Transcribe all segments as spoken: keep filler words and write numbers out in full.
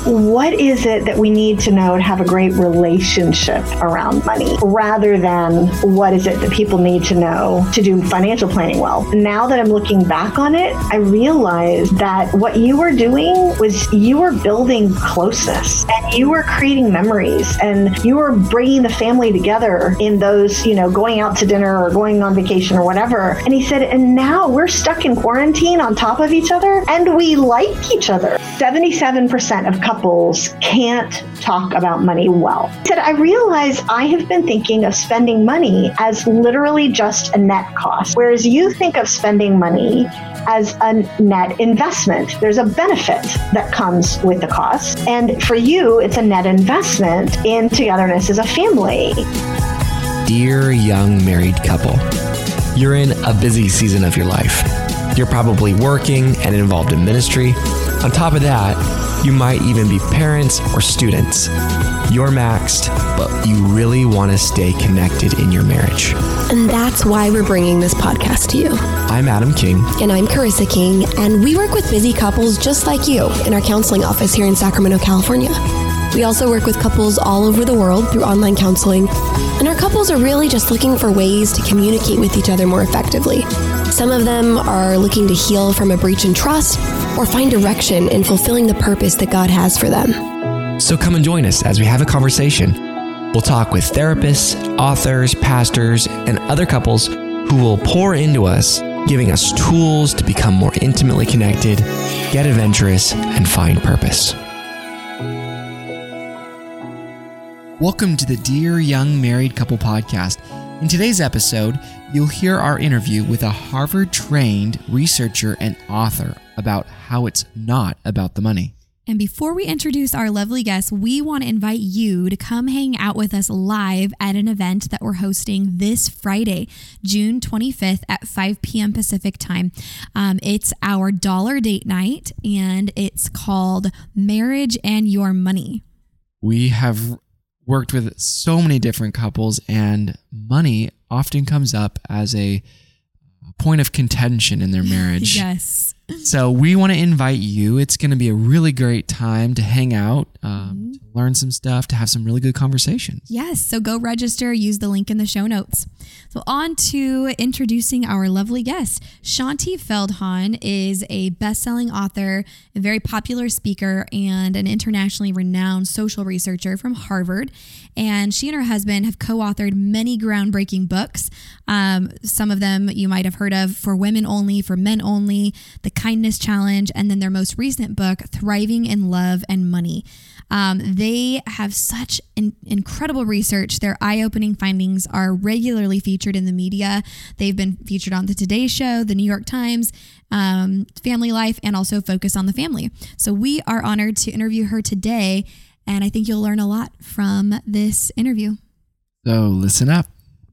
what is it that we need to know to have a great relationship around money, rather than what is it that people need to know to do financial planning well. Now that I'm looking back on it, I realize that what you were doing was you were building closeness, and you were creating memories, and you were bringing the family together in those, you know, going out to dinner or going on vacation or whatever. And he said, and now we're stuck in quarantine on top of each other, and we like each other. seventy-seven percent of couples can't talk about money well. He said, I realize I have been thinking of spending money as literally just a net cost, whereas you think of spending money as a net investment. There's a benefit that comes with the cost. And for you, it's a net investment in togetherness as a family. Dear young married couple, you're in a busy season of your life. You're probably working and involved in ministry. On top of that, you might even be parents or students. You're maxed, but you really want to stay connected in your marriage. And that's why we're bringing this podcast to you. I'm Adam King. And I'm Carissa King, and we work with busy couples just like you in our counseling office here in Sacramento, California. We also work with couples all over the world through online counseling, and our couples are really just looking for ways to communicate with each other more effectively. Some of them are looking to heal from a breach in trust or find direction in fulfilling the purpose that God has for them. So come and join us as we have a conversation. We'll talk with therapists, authors, pastors, and other couples who will pour into us, giving us tools to become more intimately connected, get adventurous, and find purpose. Welcome to the Dear Young Married Couple podcast. In today's episode, you'll hear our interview with a Harvard-trained researcher and author about how it's not about the money. And before we introduce our lovely guests, we want to invite you to come hang out with us live at an event that we're hosting this Friday, June twenty-fifth at five p.m. Pacific time. Um, it's our dollar date night, and it's called Marriage and Your Money. We have worked with so many different couples, and money often comes up as a point of contention in their marriage. Yes. So we want to invite you. It's going to be a really great time to hang out, um, mm-hmm. to learn some stuff, to have some really good conversations. Yes. So go register. Use the link in the show notes. So on to introducing our lovely guest. Shaunti Feldhahn is a best-selling author, a very popular speaker, and an internationally renowned social researcher from Harvard. And she and her husband have co-authored many groundbreaking books. Um, some of them you might have heard of: For Women Only, For Men Only, The Kindness Challenge, and then their most recent book, Thriving in Love and Money. Um, they have such in- incredible research. Their eye-opening findings are regularly featured in the media. They've been featured on the Today Show, the New York Times, um, Family Life, and also Focus on the Family. So we are honored to interview her today, and I think you'll learn a lot from this interview. So listen up.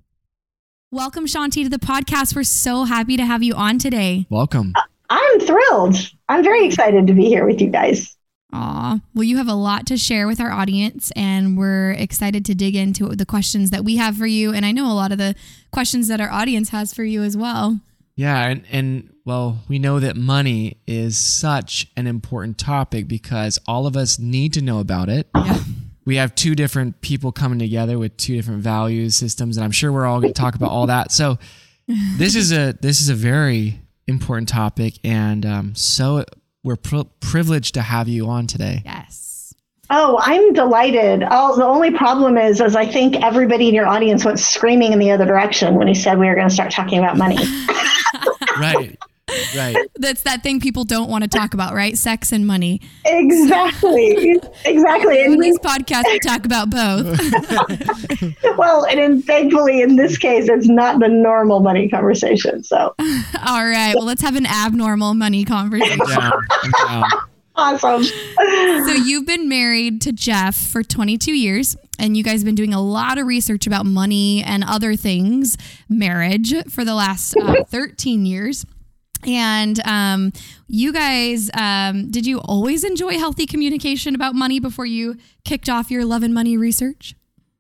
Welcome, Shaunti, to the podcast. We're so happy to have you on today. Welcome. I'm thrilled. I'm very excited to be here with you guys. Aw, well, you have a lot to share with our audience, and we're excited to dig into the questions that we have for you. And I know a lot of the questions that our audience has for you as well. Yeah. And, and well, we know that money is such an important topic because all of us need to know about it. Yeah. We have two different people coming together with two different values systems, and I'm sure we're all going to talk about all that. So this is a, this is a very important topic. And um, so we're pri- privileged to have you on today. Yes. Oh, I'm delighted. Oh, the only problem is, is I think everybody in your audience went screaming in the other direction when he said we were going to start talking about money. Right. Right. That's that thing people don't want to talk about, right? Sex and money. Exactly. Exactly. In And this podcast, we talk about both. Well, and in, thankfully, in this case, it's not the normal money conversation. So, all right. Well, let's have an abnormal money conversation. Yeah. Yeah. Awesome. So you've been married to Jeff for twenty-two years, and you guys have been doing a lot of research about money and other things, marriage, for the last uh, thirteen years. And um, you guys, um, did you always enjoy healthy communication about money before you kicked off your love and money research?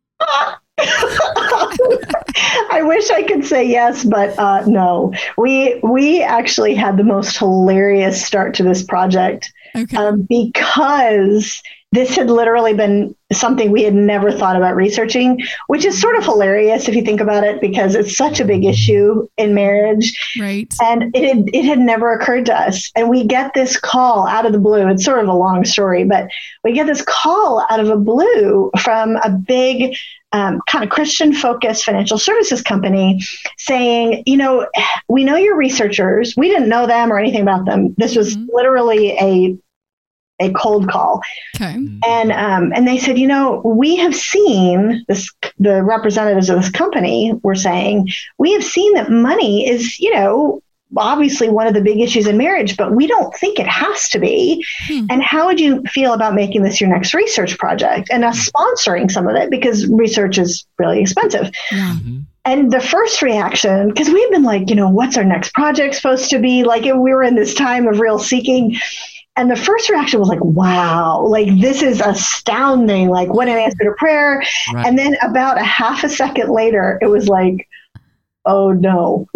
I wish I could say yes, but uh, no. We we actually had the most hilarious start to this project Okay. um, because this had literally been something we had never thought about researching, which is sort of hilarious if you think about it, because it's such a big issue in marriage. Right. And it had, it had never occurred to us. And we get this call out of the blue. It's sort of a long story, but we get this call out of a blue from a big um, kind of Christian-focused financial services company saying, you know, we know you're researchers. We didn't know them or anything about them. This was mm-hmm. literally a a cold call. Okay. And um, and they said, you know, we have seen this, the representatives of this company were saying, we have seen that money is, you know, obviously one of the big issues in marriage, but we don't think it has to be. Hmm. And how would you feel about making this your next research project and us sponsoring some of it, because research is really expensive. Yeah. Mm-hmm. And the first reaction, because we've been like, you know, what's our next project supposed to be? Like, we were in this time of real seeking. And the first reaction was like, wow, like this is astounding. Like, what an answer to prayer. Right. And then about a half a second later, it was like, oh no.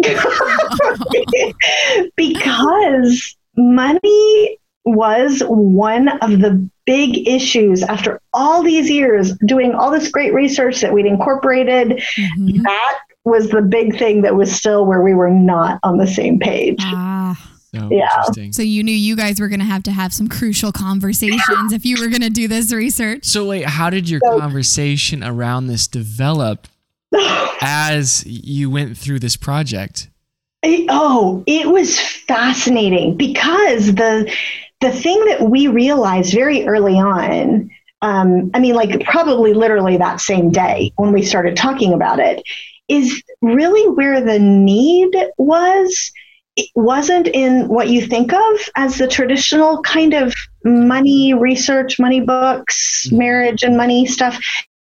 Because money was one of the big issues after all these years doing all this great research that we'd incorporated. Mm-hmm. That was the big thing that was still where we were not on the same page. Ah. So yeah. Interesting. So you knew you guys were going to have to have some crucial conversations if you were going to do this research. So wait, how did your so, conversation around this develop as you went through this project? It, oh, it was fascinating, because the the thing that we realized very early on, um, I mean, like probably literally that same day when we started talking about it, is really where the need was. It wasn't in what you think of as the traditional kind of money research, money books, marriage and money stuff,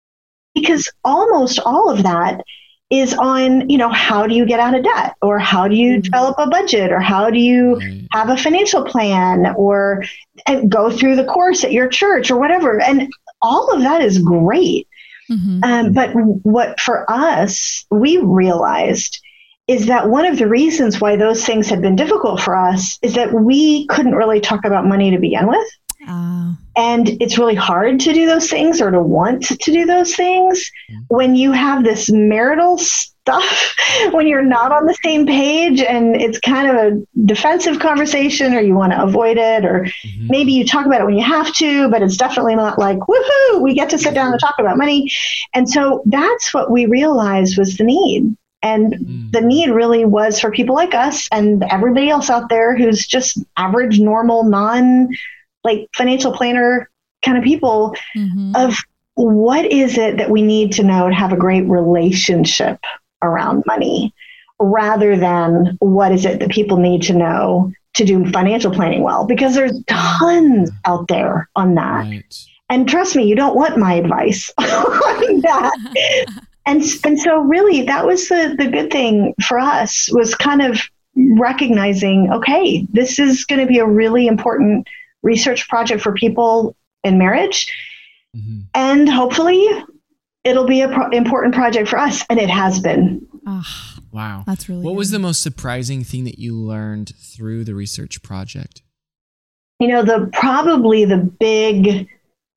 because almost all of that is on, you know, how do you get out of debt, or how do you develop a budget, or how do you have a financial plan, or go through the course at your church or whatever. And all of that is great. Mm-hmm. Um, but what for us, we realized is that one of the reasons why those things had been difficult for us is that we couldn't really talk about money to begin with. Uh. And it's really hard to do those things, or to want to do those things, when you have this marital stuff, when you're not on the same page, and it's kind of a defensive conversation, or you want to avoid it, or mm-hmm. maybe you talk about it when you have to, but it's definitely not like, woohoo, we get to sit down and talk about money. And so that's what we realized was the need. And mm. the need really was for people like us and everybody else out there who's just average, normal, non like financial planner kind of people, mm-hmm. of what is it that we need to know to have a great relationship around money, rather than what is it that people need to know to do financial planning well, because there's tons out there on that. Right. And trust me, you don't want my advice on that. And, and so really that was the, the good thing for us, was kind of recognizing, okay, this is going to be a really important research project for people in marriage. Mm-hmm. And hopefully it'll be an pro- important project for us. And it has been. Oh, wow. That's really What good. was the most surprising thing that you learned through the research project? You know, the probably the big,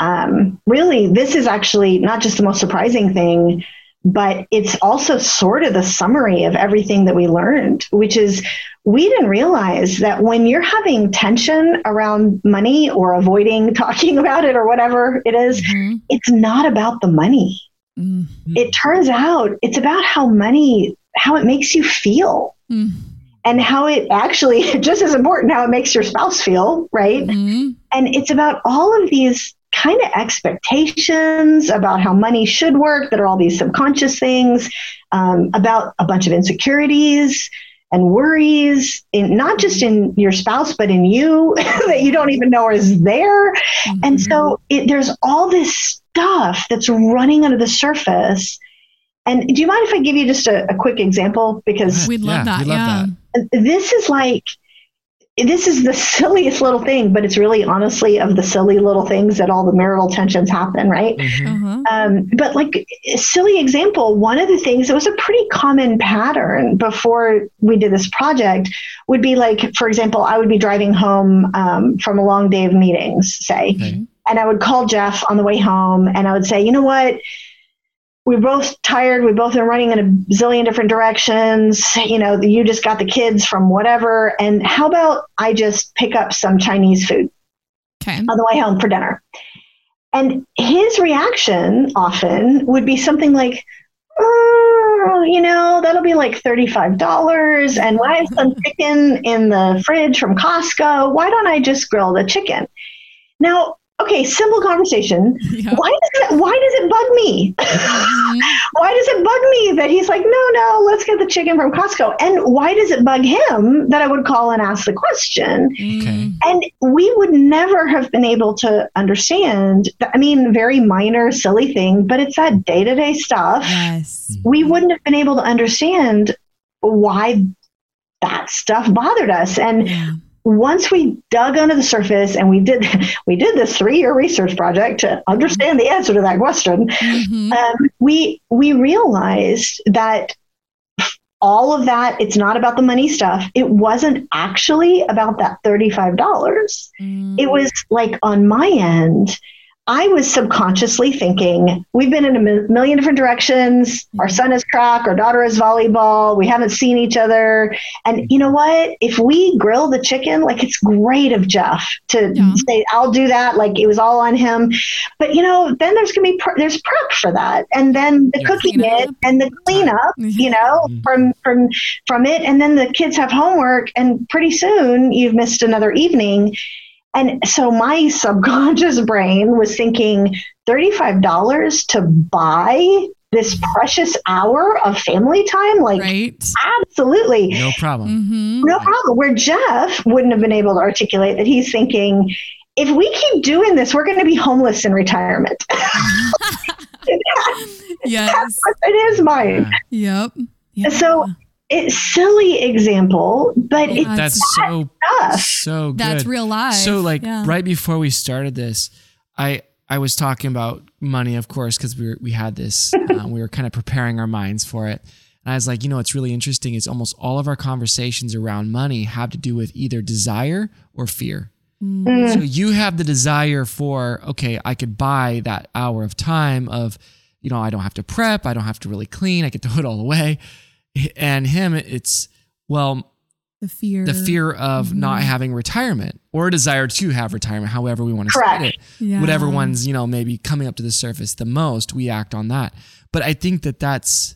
um, really, this is actually not just the most surprising thing, but it's also sort of the summary of everything that we learned, which is we didn't realize that when you're having tension around money, or avoiding talking about it, or whatever it is, mm-hmm. it's not about the money. Mm-hmm. It turns out it's about how money, how it makes you feel. Mm-hmm. And how it actually, just as important, how it makes your spouse feel, right? Mm-hmm. And it's about all of these kind of expectations about how money should work, that are all these subconscious things, um, about a bunch of insecurities and worries, in not just in your spouse, but in you that you don't even know is there. Mm-hmm. And so it, there's all this stuff that's running under the surface. And do you mind if I give you just a, a quick example? Because we'd love yeah, that. Love yeah. that. This is like, this is the silliest little thing, but it's really honestly of the silly little things that all the marital tensions happen, right? Mm-hmm. Uh-huh. Um, but like a silly example, one of the things that was a pretty common pattern before we did this project would be like, for example, I would be driving home um, from a long day of meetings, say, okay. and I would call Jeff on the way home and I would say, you know what? We're both tired. We've both been running in a zillion different directions. You know, you just got the kids from whatever. And how about I just pick up some Chinese food okay. on the way home for dinner? And his reaction often would be something like, oh, you know, that'll be like thirty-five dollars. And I have some chicken in the fridge from Costco. Why don't I just grill the chicken? Now, okay, simple conversation. Yep. Why does it, why does it bug me? Mm-hmm. Why does it bug me that he's like, no, no, let's get the chicken from Costco? And why does it bug him that I would call and ask the question? Okay. And we would never have been able to understand, I mean, very minor, silly thing, but it's that day-to-day stuff. Yes. We wouldn't have been able to understand why that stuff bothered us. And yeah. Once we dug under the surface and we did we did this three-year research project to understand the answer to that question, mm-hmm. um, we we realized that all of that, it's not about the money stuff. It wasn't actually about that thirty-five dollars. Mm. It was like on my end, I was subconsciously thinking, we've been in a million different directions. Our son is track, our daughter is volleyball. We haven't seen each other. And you know what? If we grill the chicken, like it's great of Jeff to yeah. say, I'll do that. Like it was all on him. But you know, then there's going to be, pre- there's prep for that. And then the yeah, cooking it and the cleanup, you know, from, from, from it. And then the kids have homework and pretty soon you've missed another evening. And so my subconscious brain was thinking thirty-five dollars to buy this precious hour of family time? Like, right. Absolutely. No problem. Mm-hmm. No problem. Where Jeff wouldn't have been able to articulate that he's thinking, if we keep doing this, we're going to be homeless in retirement. Yes. That's what it is mine. Yep. Yeah. So it's silly example, but yeah, it's that's so stuff. so good. That's real life. So like yeah. right before we started this, I I was talking about money, of course, because we were, we had this, um, we were kind of preparing our minds for it. And I was like, you know, what's really interesting is almost all of our conversations around money have to do with either desire or fear. Mm. So you have the desire for, okay, I could buy that hour of time of, you know, I don't have to prep, I don't have to really clean, I get to put it all away. And him, it's, well, the fear, the fear of mm-hmm. not having retirement or a desire to have retirement, however we want to Correct. state it. Yeah. Whatever one's, you know, maybe coming up to the surface the most, we act on that. But I think that that's,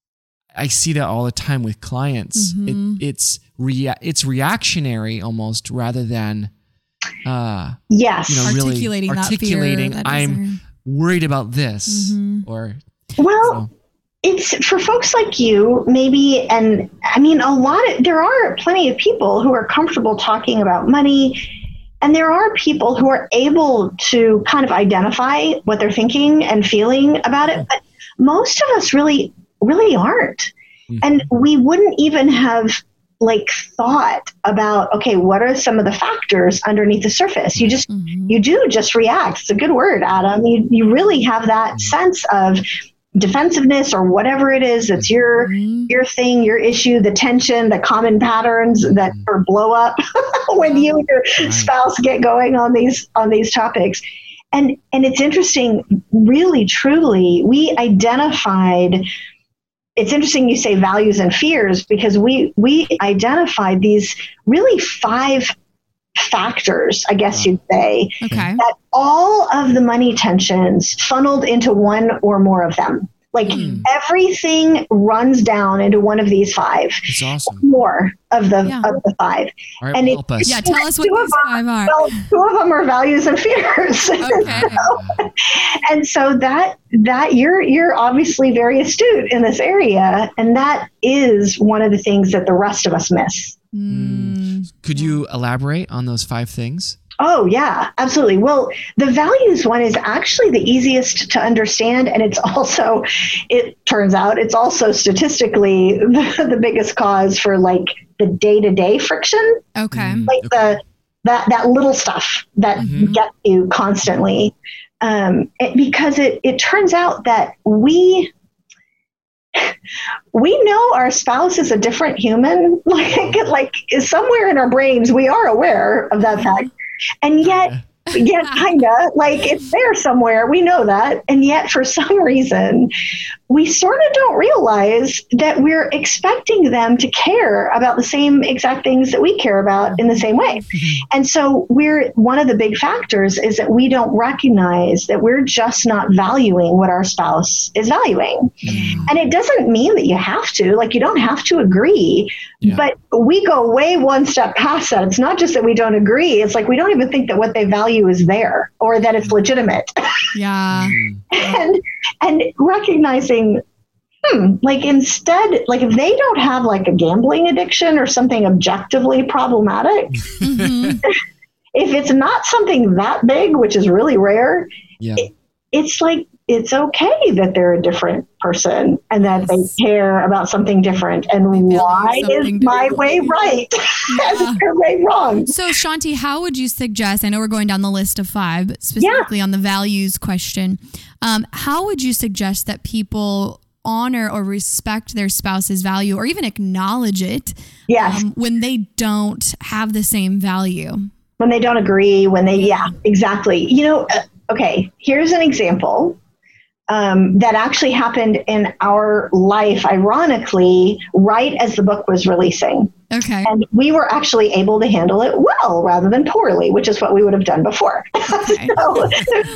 I see that all the time with clients. Mm-hmm. It, it's rea- it's reactionary almost rather than, uh, yes, you know, really articulating, articulating. That fear, that I'm desire. worried about this, mm-hmm. or well. So. It's for folks like you, maybe, and I mean, a lot of, there are plenty of people who are comfortable talking about money, and there are people who are able to kind of identify what they're thinking and feeling about it, but most of us really, really aren't. Mm-hmm. And we wouldn't even have like thought about, okay, what are some of the factors underneath the surface? You just, mm-hmm. you do just react. It's a good word, Adam. You, you really have that mm-hmm. sense of defensiveness or whatever it is that's your mm-hmm. your thing, your issue, the tension, the common patterns that or blow up when you and your right. spouse get going on these on these topics. And and it's interesting, really truly, we identified, it's interesting you say values and fears, because we we identified these really five factors, I guess you'd say, okay. that all of the money tensions funneled into one or more of them. Like mm. everything runs down into one of these five. It's awesome. More of the yeah. of the five. All right, and help it, us. Yeah, tell us what these them, five are. Well, two of them are values and fears. Okay. so, and so that that you're you're obviously very astute in this area, and that is one of the things that the rest of us miss. Mm. Could yeah. you elaborate on those five things? Oh, yeah, absolutely. Well, the values one is actually the easiest to understand. And it's also, it turns out, it's also statistically the, the biggest cause for like the day-to-day friction. Okay. Like okay. the that that little stuff that mm-hmm. gets you constantly. Um, it, because it, it turns out that we... we know our spouse is a different human. Like, like somewhere in our brains, we are aware of that fact. And yet Yeah, kind of. Like it's there somewhere. We know that. And yet for some reason, we sort of don't realize that we're expecting them to care about the same exact things that we care about in the same way. And so we're one of the big factors is that we don't recognize that we're just not valuing what our spouse is valuing. Mm. And it doesn't mean that you have to, like you don't have to agree, yeah. but we go way one step past that. It's not just that we don't agree. It's like we don't even think that what they value is there or that it's legitimate. Yeah. and and recognizing, hmm, like instead, like if they don't have like a gambling addiction or something objectively problematic, mm-hmm. if it's not something that big, which is really rare, yeah. it, it's like, it's okay that they're a different person and that yes. they care about something different. And why is my way right and yeah. their way wrong? So Shanti, how would you suggest, I know we're going down the list of five, but specifically yeah. on the values question, um, how would you suggest that people honor or respect their spouse's value or even acknowledge it yes. um, when they don't have the same value? When they don't agree, when they, yeah, exactly. You know, uh, okay, here's an example. Um, that actually happened in our life, ironically, right as the book was releasing. Okay. And we were actually able to handle it well rather than poorly, which is what we would have done before. Okay. so,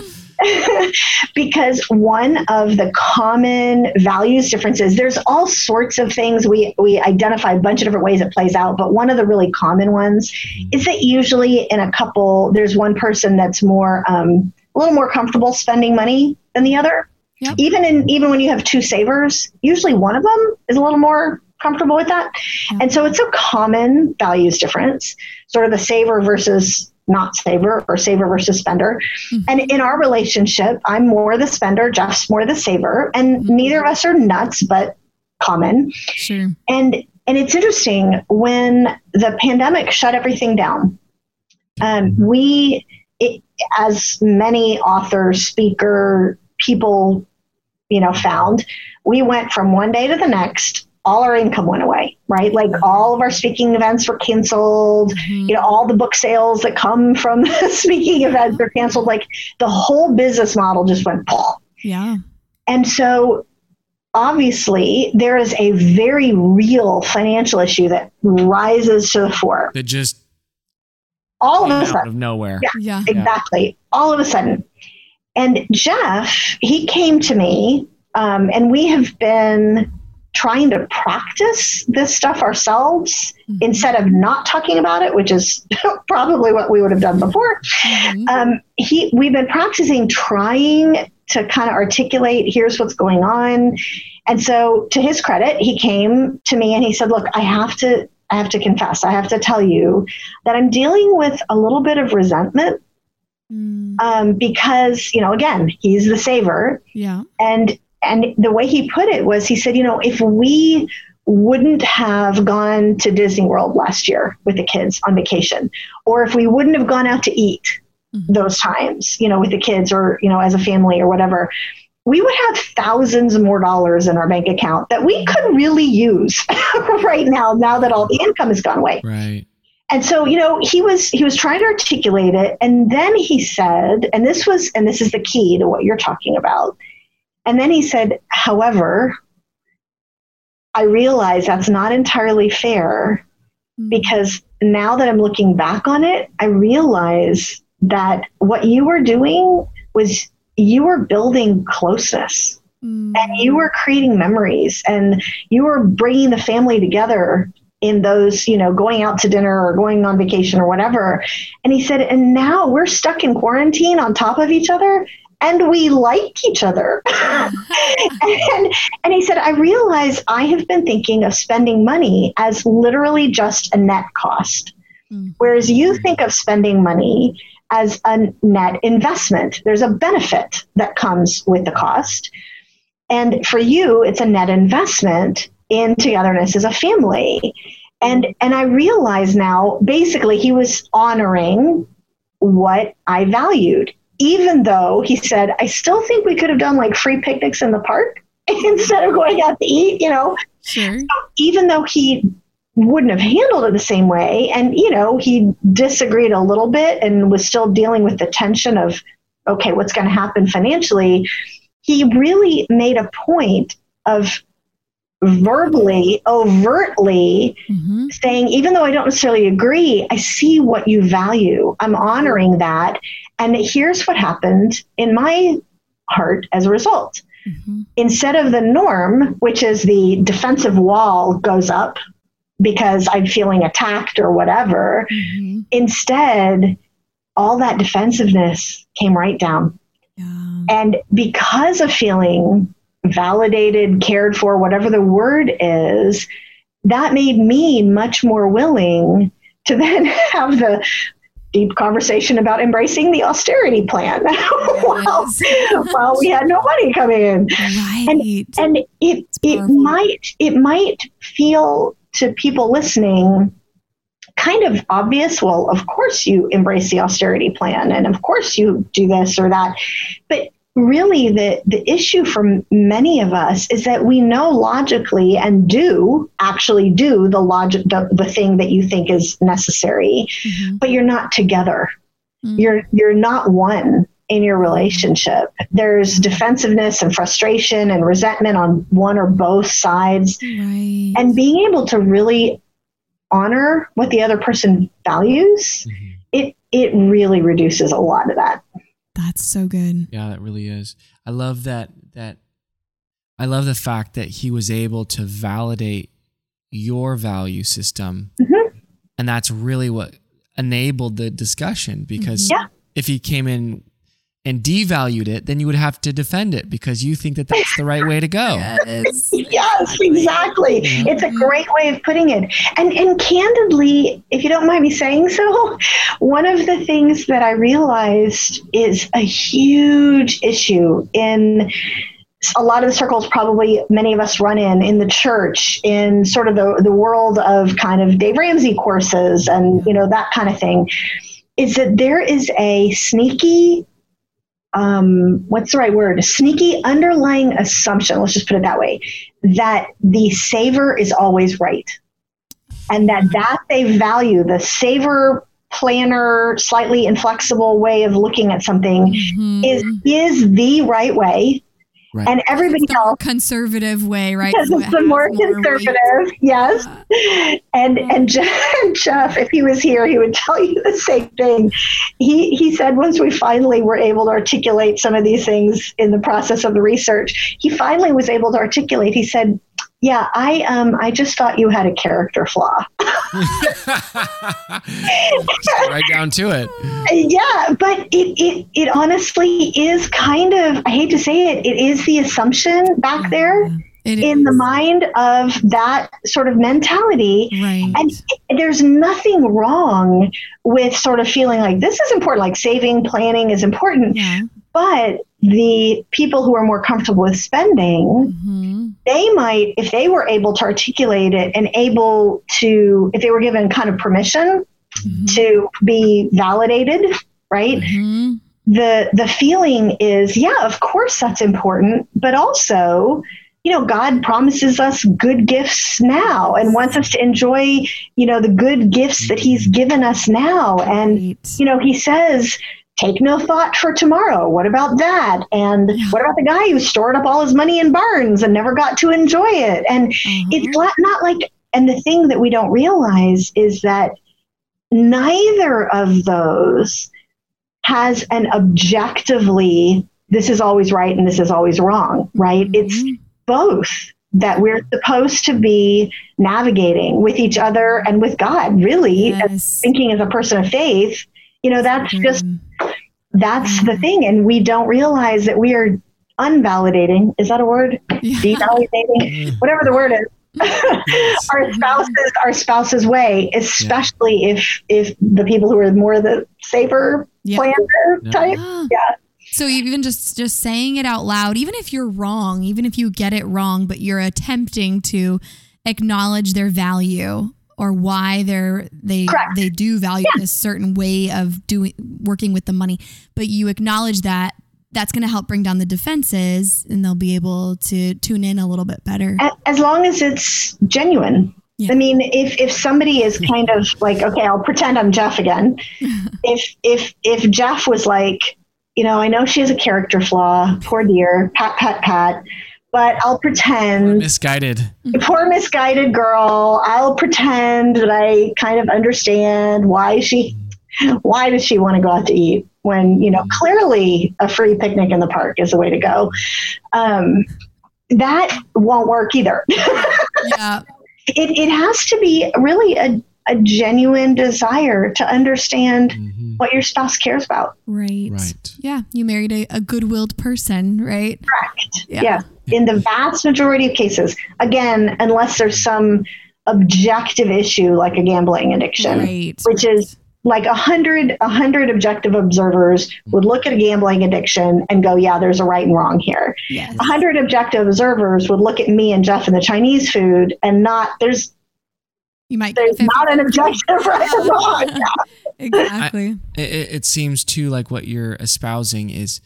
because one of the common values differences, there's all sorts of things. We, we identify a bunch of different ways it plays out, but one of the really common ones is that usually in a couple, there's one person that's more, um, a little more comfortable spending money than the other. Yep. Even in even when you have two savers, usually one of them is a little more comfortable with that. Yep. And so it's a common values difference, sort of the saver versus not saver or saver versus spender. Mm-hmm. And in our relationship, I'm more the spender, Jeff's more the saver. And mm-hmm. neither of us are nuts, but common. Sure. And and it's interesting, when the pandemic shut everything down, um, we, it, as many authors, speaker, people, you know, found, we went from one day to the next, all our income went away, right? Like all of our speaking events were canceled, mm-hmm. you know, all the book sales that come from the speaking events are canceled. Like the whole business model just went, Paw. Yeah. And so obviously there is a very real financial issue that rises to the fore. That just all of a sudden, out of nowhere. Yeah, yeah. exactly. All of a sudden. And Jeff, he came to me, um, and we have been trying to practice this stuff ourselves mm-hmm. instead of not talking about it, which is probably what we would have done before. Mm-hmm. Um, he, we've been practicing trying to kind of articulate, here's what's going on. And so to his credit, he came to me and he said, look, I have to, I have to confess, I have to tell you that I'm dealing with a little bit of resentment. Mm. Um, because, you know, again, he's the saver. Yeah. And and the way he put it was, he said, you know, if we wouldn't have gone to Disney World last year with the kids on vacation, or if we wouldn't have gone out to eat mm-hmm. those times, you know, with the kids or, you know, as a family or whatever, we would have thousands more dollars in our bank account that we could really use right now, now that all the income has gone away. Right. And so, you know, he was he was trying to articulate it. And then he said, and this was, and this is the key to what you're talking about. And then he said, however, I realize that's not entirely fair, because now that I'm looking back on it, I realize that what you were doing was you were building closeness mm. and you were creating memories and you were bringing the family together in those, you know, going out to dinner or going on vacation or whatever. And he said, and now we're stuck in quarantine on top of each other and we like each other. and, and he said, I realize I have been thinking of spending money as literally just a net cost. Mm-hmm. Whereas you think of spending money as a net investment. There's a benefit that comes with the cost. And for you, it's a net investment in togetherness as a family. And and I realize now, basically, he was honoring what I valued, even though he said, I still think we could have done like free picnics in the park instead of going out to eat, you know. Sure. So even though he wouldn't have handled it the same way. And, you know, he disagreed a little bit and was still dealing with the tension of, okay, what's going to happen financially? He really made a point of verbally, overtly mm-hmm. saying, even though I don't necessarily agree, I see what you value. I'm honoring that. And here's what happened in my heart as a result. Mm-hmm. Instead of the norm, which is the defensive wall goes up because I'm feeling attacked or whatever, mm-hmm. instead, all that defensiveness came right down. Yeah. And because of feeling validated, cared for, whatever the word is, that made me much more willing to then have the deep conversation about embracing the austerity plan while, while we had no money coming in. Right. And, and it it might it might feel to people listening kind of obvious. Well, of course you embrace the austerity plan, and of course you do this or that. But really, the, the issue for many of us is that we know logically and do actually do the logic, the, the thing that you think is necessary, mm-hmm. but you're not together. Mm-hmm. You're you're not one in your relationship. There's defensiveness and frustration and resentment on one or both sides. Right. And being able to really honor what the other person values, mm-hmm. it it really reduces a lot of that. That's so good. Yeah, that really is. I love that, that I love the fact that he was able to validate your value system. Mm-hmm. And that's really what enabled the discussion, because yeah. if he came in and devalued it, then you would have to defend it because you think that that's the right way to go. Yes, yes, exactly. Yeah. It's a great way of putting it. And and candidly, if you don't mind me saying so, one of the things that I realized is a huge issue in a lot of the circles probably many of us run in, in the church, in sort of the, the world of kind of Dave Ramsey courses and, you know, that kind of thing, is that there is a sneaky Um, what's the right word? A sneaky underlying assumption, let's just put it that way, that the saver is always right. And that that they value, the saver planner, slightly inflexible way of looking at something mm-hmm. is is the right way. Right. And everybody the else conservative way, right? Because it's the more conservative, weight. Yes. Yeah. And and Jeff, if he was here, he would tell you the same thing. He he said once we finally were able to articulate some of these things in the process of the research, he finally was able to articulate. He said, "Yeah, I um I just thought you had a character flaw." Right down to it. Yeah, but it, it it honestly is kind of, I hate to say it, it is the assumption back there it in is. the mind of that sort of mentality. Right. And it, there's nothing wrong with sort of feeling like this is important, like saving, planning is important. Yeah. But the people who are more comfortable with spending, mm-hmm. they might, if they were able to articulate it and able to, if they were given kind of permission mm-hmm. to be validated, right? Mm-hmm. The the feeling is, yeah, of course that's important, but also, you know, God promises us good gifts now and wants us to enjoy, you know, the good gifts that he's given us now. And, right. you know, he says, take no thought for tomorrow. What about that? And yeah. what about the guy who stored up all his money in barns and never got to enjoy it? And mm-hmm. it's not, not like, and the thing that we don't realize is that neither of those has an objectively, this is always right and this is always wrong, right? Mm-hmm. It's both that we're supposed to be navigating with each other and with God, really, yes. as thinking as a person of faith. You know, that's mm-hmm. just, that's mm-hmm. the thing. And we don't realize that we are unvalidating. Is that a word? Yeah. Devalidating? Whatever the word is. our spouses, our spouse's way, especially yeah. if if the people who are more the saver yeah. planner yeah. type. Yeah. yeah. So even just, just saying it out loud, even if you're wrong, even if you get it wrong, but you're attempting to acknowledge their value or why they're they Correct. they do value yeah. this certain way of doing working with the money, but you acknowledge that, that's going to help bring down the defenses and they'll be able to tune in a little bit better. As long as it's genuine. Yeah. I mean, if, if somebody is kind of like, okay, I'll pretend I'm Jeff again. if, if, if Jeff was like, you know, I know she has a character flaw, poor dear, pat, pat, pat, but I'll pretend. Poor misguided. Poor misguided girl. I'll pretend that I kind of understand why she, why does she want to go out to eat when, you know, clearly a free picnic in the park is the way to go. Um, that won't work either. Yeah. It, it has to be really a, a genuine desire to understand mm-hmm. what your spouse cares about. Right. Right. Yeah. You married a, a good-willed person, right? Correct. Yeah. yeah. In the vast majority of cases, again, unless there's some objective issue like a gambling addiction, right. which right. is like a hundred, a hundred objective observers would look at a gambling addiction and go, yeah, there's a right and wrong here. A yes. hundred objective observers would look at me and Jeff and the Chinese food and not, there's, you might there's not an objective right or wrong. Yeah. Exactly. I, it, it seems too like what you're espousing is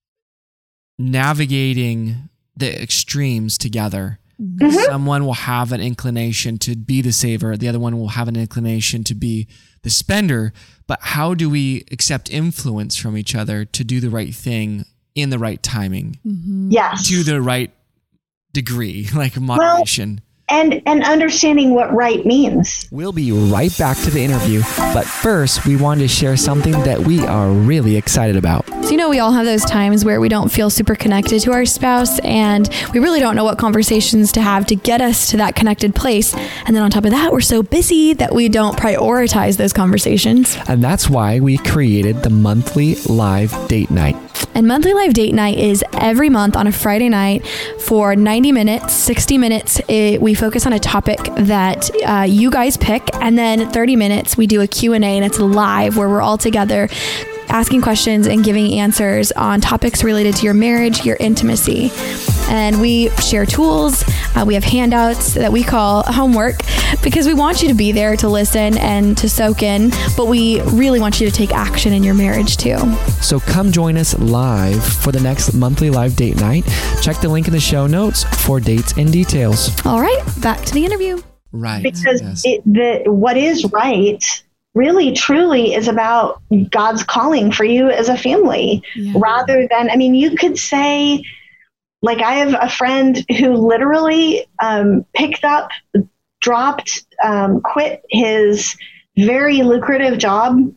navigating the extremes together. Mm-hmm. Someone will have an inclination to be the saver. The other one will have an inclination to be the spender. But how do we accept influence from each other to do the right thing in the right timing? Mm-hmm. Yes. To the right degree, like moderation. Well, and, and understanding what right means. We'll be right back to the interview. But first, we wanted to share something that we are really excited about. So, you know, we all have those times where we don't feel super connected to our spouse and we really don't know what conversations to have to get us to that connected place. And then on top of that, we're so busy that we don't prioritize those conversations. And that's why we created the monthly live date night. And monthly live date night is every month on a Friday night for ninety minutes, sixty minutes. It, we focus on a topic that uh, you guys pick. And then thirty minutes, we do a Q and A and it's live where we're all together asking questions and giving answers on topics related to your marriage, your intimacy. And we share tools. Uh, we have handouts that we call homework because we want you to be there to listen and to soak in, but we really want you to take action in your marriage too. So come join us live for the next monthly live date night. Check the link in the show notes for dates and details. All right, back to the interview. Right. Because yes. it, the, what is right really truly is about God's calling for you as a family yeah. rather than, I mean, you could say, like I have a friend who literally um, picked up, dropped, um, quit his very lucrative job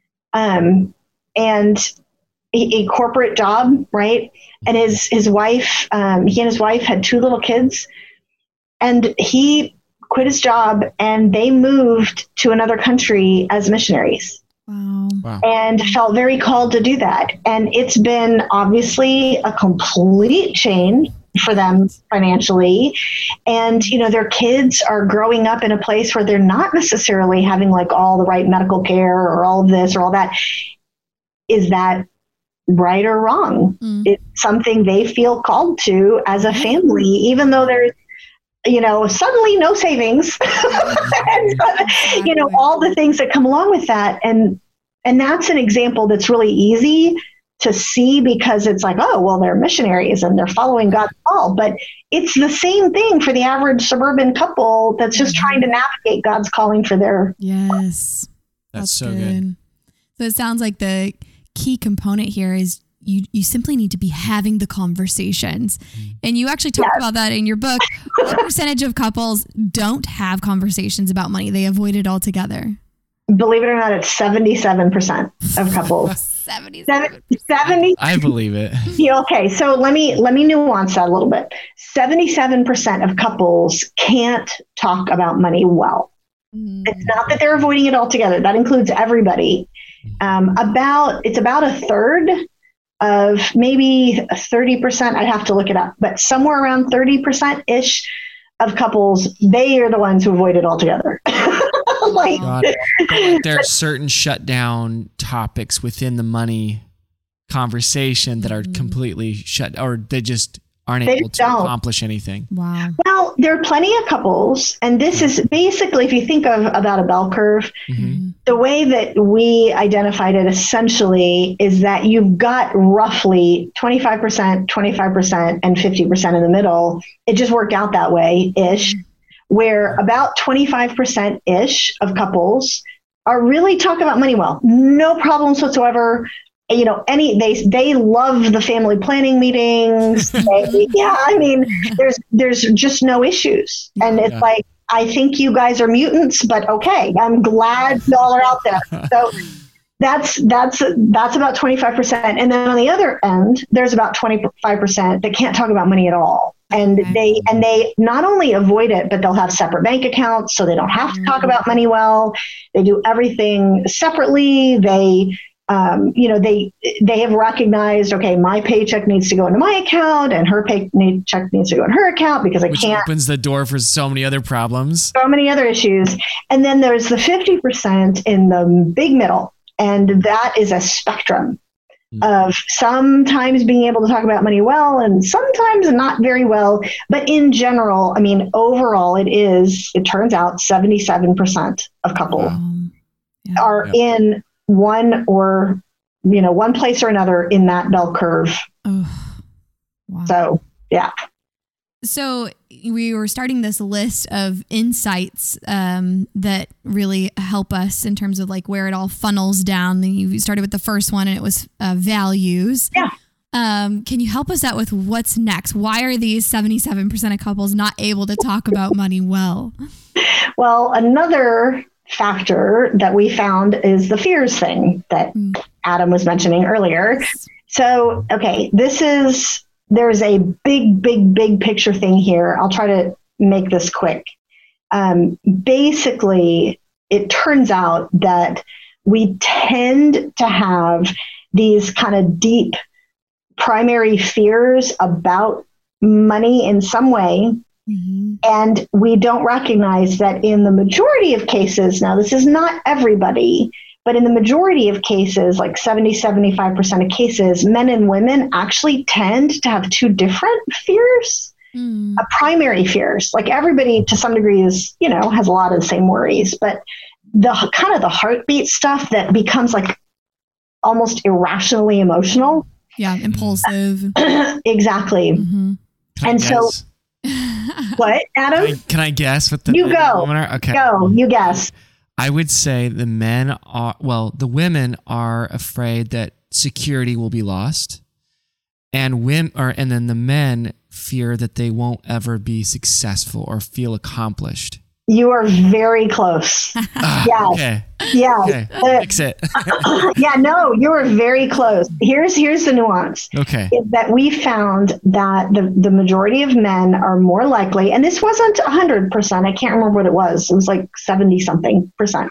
um, and a, a corporate job, right? And his, his wife, um, he and his wife had two little kids and he quit his job and they moved to another country as missionaries. Wow. Wow. And felt very called to do that. And it's been obviously a complete change for them financially. And, you know, their kids are growing up in a place where they're not necessarily having like all the right medical care or all of this or all that. Is that right or wrong? Mm. It's something they feel called to as a family, even though there's, you know, suddenly no savings, and, you know, all the things that come along with that. And, and that's an example that's really easy to see because it's like, oh, well, they're missionaries and they're following God's call, but it's the same thing for the average suburban couple that's just trying to navigate God's calling for their. Yes. That's, that's so good. good. So it sounds like the key component here is You you simply need to be having the conversations. And you actually talk yes. about that in your book. What percentage of couples don't have conversations about money? They avoid it altogether. Believe it or not, it's seventy-seven percent of couples. seventy-seven seventy I believe it. Yeah, okay, so let me let me nuance that a little bit. seventy-seven percent of couples can't talk about money well. Mm. It's not that they're avoiding it altogether. That includes everybody. Um, about it's about a third of maybe thirty percent, I'd have to look it up, but somewhere around thirty percent-ish of couples, they are the ones who avoid it altogether. like, like there are certain shutdown topics within the money conversation that are completely shut, or they just aren't they able to don't. accomplish anything. Wow. Well, there are plenty of couples, and this is basically, if you think of about a bell curve, mm-hmm. the way that we identified it essentially is that you've got roughly twenty-five percent, twenty-five percent, and fifty percent in the middle. It just worked out that way-ish, where about twenty-five percent ish of couples are really talk about money well. No problems whatsoever. You know, any they they love the family planning meetings. They, yeah, I mean, there's there's just no issues, and it's Yeah. like, I think you guys are mutants, but okay, I'm glad y'all are out there. So that's that's that's about twenty-five percent, and then on the other end, there's about twenty-five percent that can't talk about money at all, and Okay. they and they not only avoid it, but they'll have separate bank accounts, so they don't have to talk about money well. They do everything separately. They Um, you know, they they have recognized, okay, my paycheck needs to go into my account and her paycheck needs to go in her account because I Which can't. opens the door for so many other problems. So many other issues. And then there's the fifty percent in the big middle. And that is a spectrum of sometimes being able to talk about money well and sometimes not very well. But in general, I mean, overall, it is, it turns out seventy-seven percent of couples Um, yeah. are Yeah. in one or, you know, one place or another in that bell curve. Oh, wow. So, yeah. So we were starting this list of insights um, that really help us in terms of like where it all funnels down. You started with the first one, and it was uh, values. Yeah. Um, can you help us out with what's next? Why are these seventy-seven percent of couples not able to talk about money well? Well, another factor that we found is the fears thing that Mm. Adam was mentioning earlier. So, okay, this is, there's a big, big, big picture thing here. I'll try to make this quick. Um, basically, it turns out that we tend to have these kind of deep primary fears about money in some way. Mm-hmm. And we don't recognize that in the majority of cases, now this is not everybody, but in the majority of cases, like seventy, seventy-five percent of cases, men and women actually tend to have two different fears, Mm. uh, primary fears. Like everybody to some degree is, you know, has a lot of the same worries, but the kind of the heartbeat stuff that becomes like almost irrationally emotional. Yeah, impulsive. Exactly. Mm-hmm. Can I And so- guess? What, Adam? Can I, can I guess what the You go. Okay. Go, you guess. I would say the men are, well, the women are afraid that security will be lost, and women, or and then the men fear that they won't ever be successful or feel accomplished. You are very close. Ah, Yes. Okay. Yeah. Okay. Uh, Fix it. yeah, no, you are very close. Here's here's the nuance. Okay. Is that we found that the, the majority of men are more likely, and this wasn't one hundred percent. I can't remember what it was. It was like seventy something percent.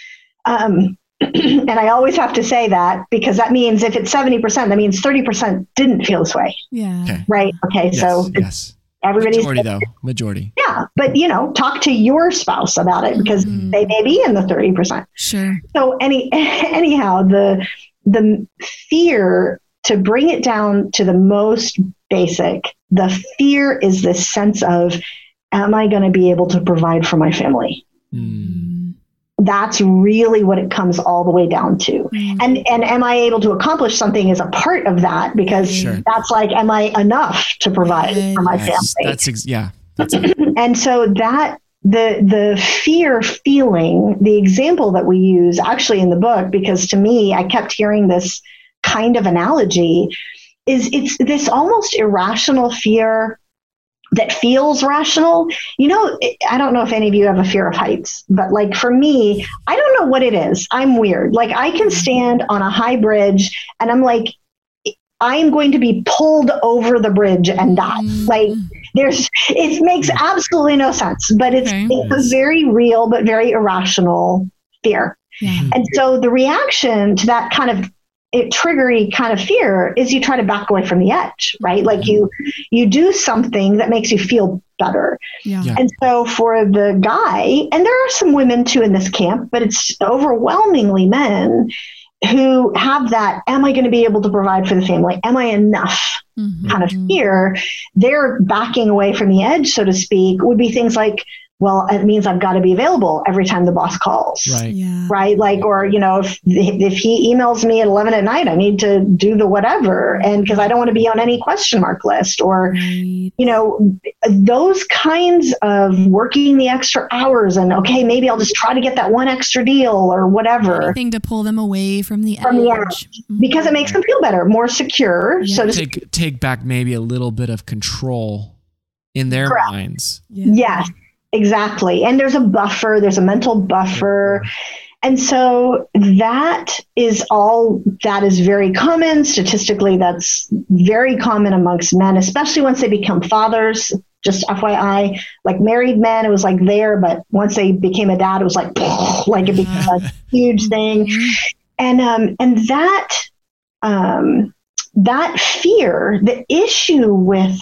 Um, and I always have to say that because that means if it's seventy percent, that means thirty percent didn't feel this way. Yeah. Okay. Right. Okay. Yes. So yes. everybody's. Majority though. Majority. Yeah. But, you know, talk to your spouse about it because Mhm. they may be in the thirty percent. Sure. So any anyhow, the the fear, to bring it down to the most basic, the fear is this sense of, am I going to be able to provide for my family? Mm. That's really what it comes all the way down to. Mm. And and am I able to accomplish something is a part of that because Sure. that's like, am I enough to provide for my Yes, family? that's ex- yeah. That's it. And so that the the fear feeling, the example that we use actually in the book, because to me, I kept hearing this kind of analogy, is it's this almost irrational fear that feels rational. You know, it, I don't know if any of you have a fear of heights, but like for me, I don't know what it is. I'm weird. Like I can stand on a high bridge and I'm like, I'm going to be pulled over the bridge and die. Mm. Like there's, it makes absolutely no sense, but it's, Okay. it's a very real, but very irrational fear. Yeah. And so the reaction to that kind of it, triggery kind of fear is you try to back away from the edge, right? Like you, you do something that makes you feel better. Yeah. Yeah. And so for the guy, and there are some women too in this camp, but it's overwhelmingly men who have that, am I going to be able to provide for the family? Am I enough? Mhm. Kind of fear. They're backing away from the edge, so to speak, would be things like, well, it means I've got to be available every time the boss calls. Right. Yeah. Right. Like, or, you know, if, if he emails me at eleven at night, I need to do the whatever. And because I don't want to be on any question mark list or, Right. you know, those kinds of working the extra hours and, okay, maybe I'll just try to get that one extra deal or whatever. Anything to pull them away from the From edge. the edge. Because it makes them feel better, more secure. Yeah. So to Take take back maybe a little bit of control in their Correct. minds. Yeah. Yes, exactly. And there's a buffer, there's a mental buffer. And so that is all, that is very common. Statistically, that's very common amongst men, especially once they become fathers. Just F Y I, like married men, it was like there, but once they became a dad, it was like, like it became a huge thing. And, um, and that, um, that fear, the issue with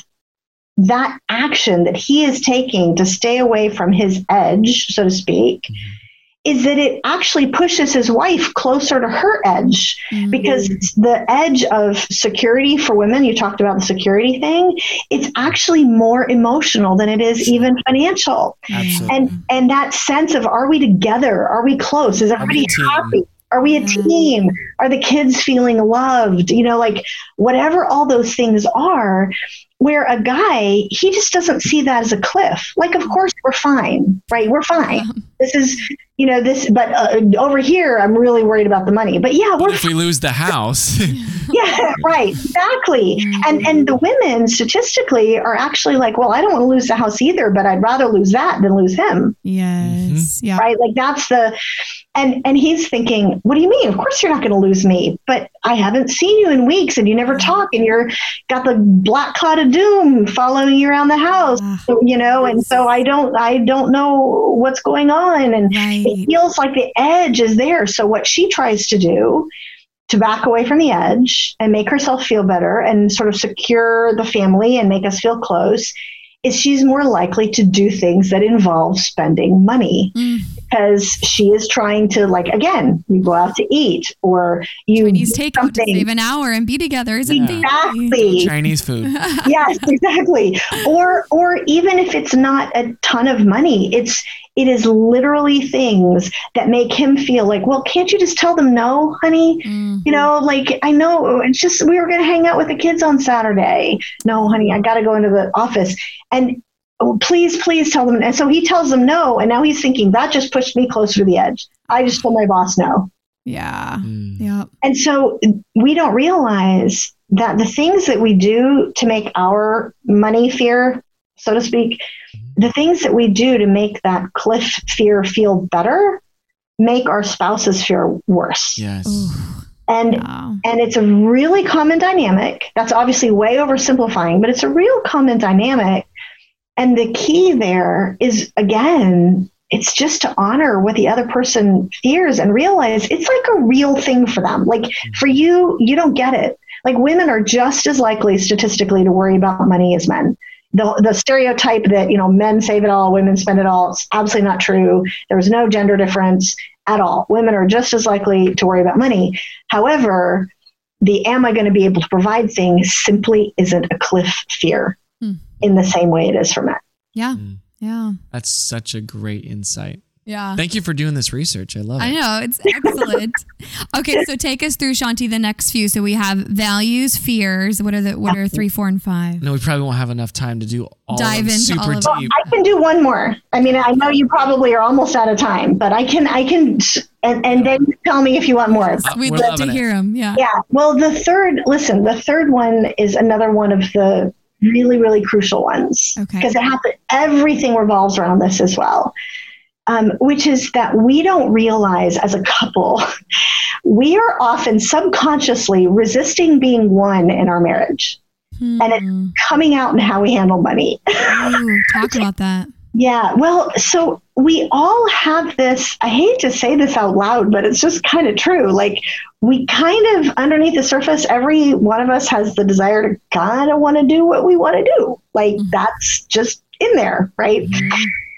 that action that he is taking to stay away from his edge, so to speak, mm-hmm. is that it actually pushes his wife closer to her edge mm-hmm. because the edge of security for women, you talked about the security thing, it's actually more emotional than it is even financial. Absolutely. And and that sense of, are we together? Are we close? Is everybody happy? Are we a team? Are the kids feeling loved? You know, like whatever all those things are, where a guy, he just doesn't see that as a cliff. Like, of course, we're fine, right? We're fine. Yeah. This is, you know, this, but uh, over here, I'm really worried about the money. But yeah, we're if we lose the house. Yeah, right. Exactly. And and the women statistically are actually like, well, I don't want to lose the house either, but I'd rather lose that than lose him. Yes. Mm-hmm. Yeah. Right. Like that's the, and, and he's thinking, what do you mean? Of course you're not going to lose me, but I haven't seen you in weeks and you never talk and you're got the black cloud of doom following you around the house, uh, you know? And so I don't, I don't know what's going on. And right. It feels like the edge is there. So what she tries to do to back away from the edge and make herself feel better and sort of secure the family and make us feel close is she's more likely to do things that involve spending money mm. because she is trying to, like, again, you go out to eat or you Chinese takeout to save an hour and be together. Isn't exactly. it? Chinese food. Yes, exactly. Or, or even if it's not a ton of money, it's, it is literally things that make him feel like, well, can't you just tell them no, honey? Mm-hmm. You know, like, I know it's just, we were going to hang out with the kids on Saturday. No, honey, I got to go into the office. And oh, please, please tell them. And so he tells them no. And now he's thinking that just pushed me closer to the edge. I just told my boss no. Yeah. Mm. Yeah. And so we don't realize that the things that we do to make our money fear, so to speak, the things that we do to make that cliff fear feel better make our spouse's fear worse. Yes. Ooh. And wow. and it's a really common dynamic. That's obviously way oversimplifying, but it's a real common dynamic. And the key there is, again, it's just to honor what the other person fears and realize it's like a real thing for them. Like for you, you don't get it. Like women are just as likely statistically to worry about money as men. The, the stereotype that, you know, men save it all, women spend it all, it's absolutely not true. There's no gender difference at all. Women are just as likely to worry about money. However, the am I going to be able to provide thing simply isn't a cliff fear hmm. in the same way it is for men. Yeah. Mm. Yeah. That's such a great insight. Yeah. Thank you for doing this research. I love it. I know. It's excellent. Okay. So take us through, Shanti, the next few. So we have values, fears. What are the, what are three, four, and five? No, we probably won't have enough time to do all Dive of them into super all of deep. them. Well, I can do one more. I mean, I know you probably are almost out of time, but I can, I can, and, and then tell me if you want more. Uh, We'd We're love to it. hear them. Yeah. Yeah. Well, the third, listen, the third one is another one of the really, really crucial ones. Okay. Because it happens, everything revolves around this as well. Um, which is that we don't realize as a couple, we are often subconsciously resisting being one in our marriage. Hmm. And it's coming out in how we handle money. Ooh, talk about that. Yeah. Well, so we all have this, I hate to say this out loud, but it's just kind of true. Like we kind of underneath the surface, every one of us has the desire to kind of want to do what we want to do. Like mm-hmm. that's just in there, right? Mm-hmm.